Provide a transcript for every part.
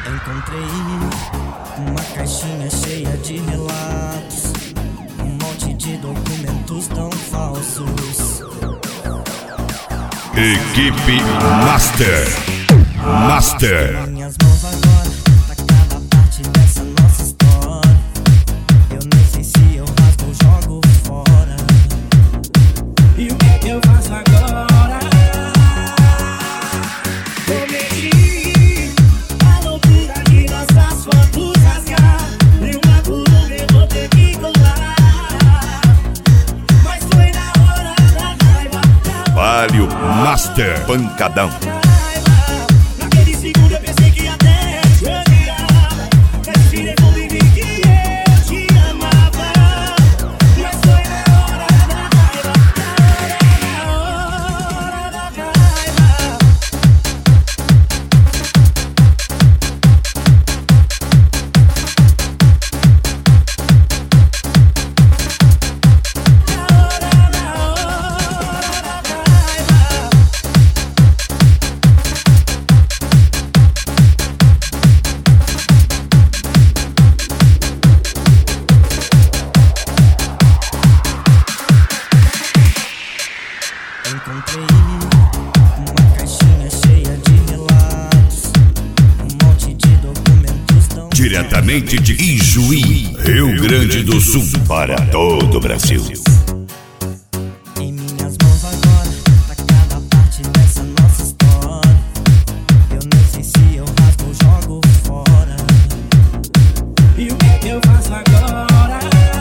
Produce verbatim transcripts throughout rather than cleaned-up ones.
Encontrei uma caixinha cheia de relatos, um monte de documentos tão falsos. Equipe Master. Master. Minhas mãos agora pra cada parte dessa nossa história. Eu nem sei se eu rasgo ou jogo fora. E o que que eu faço agora? Prometi a loucura de nossas fotos rasgar. E uma por uma eu vou ter que colar. Mas foi na hora da raiva. Palio Master. Pancadão. Naquele segundo eu pensei que até te odiava. Respirei fundo e vi que eu te amava. Mas foi na hora da raiva. Na hora da raiva. Encontrei uma caixinha cheia de relatos, um monte de documentos tão Diretamente de Ijuí, Rio Grande do Sul, para todo o Brasil. em minhas mãos agora pra cada parte dessa nossa história. Eu nem sei se eu rasgo ou jogo fora. E o que que eu faço agora?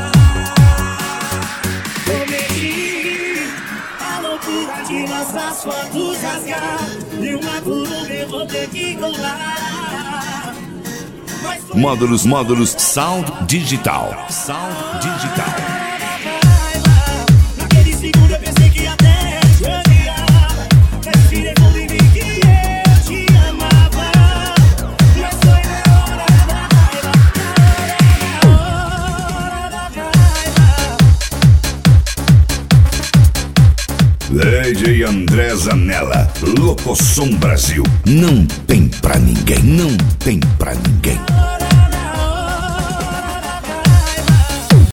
Prometi a loucura de nossas fotos rasgar. E uma por uma eu vou ter que colar. Mas foi Módulos, módulos, Sound Digital. Sound Digital. naquele segundo eu pensei que até te odiava. Respirei fundo e vi que eu te amava. Mas foi na hora da raiva. Na hora da raiva. Lady André Zanella, Locosom Brasil. Não tem pra ninguém, não tem pra ninguém. Hora